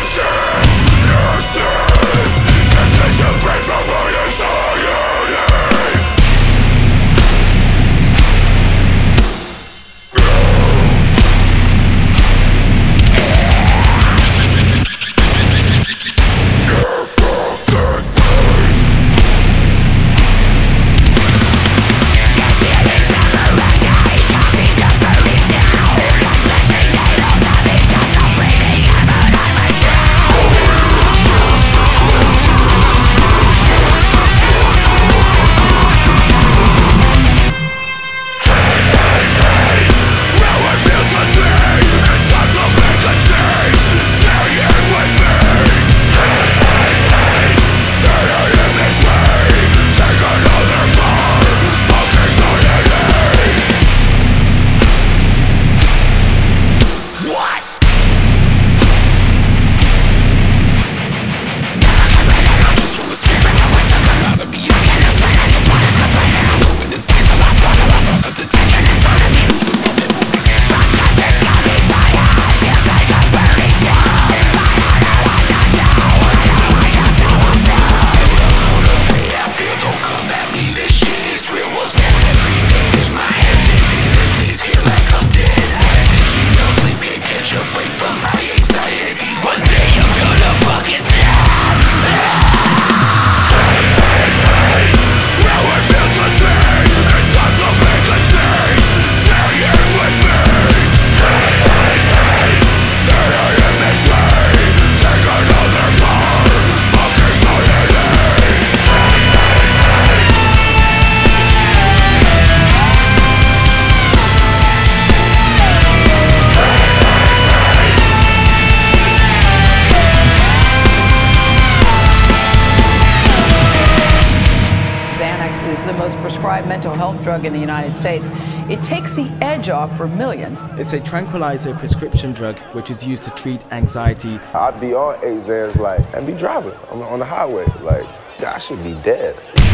the most prescribed mental health drug in the United States. It takes the edge off for millions. It's a tranquilizer prescription drug which is used to treat anxiety. I'd be on 8 Xans and be driving on the highway. I should be dead.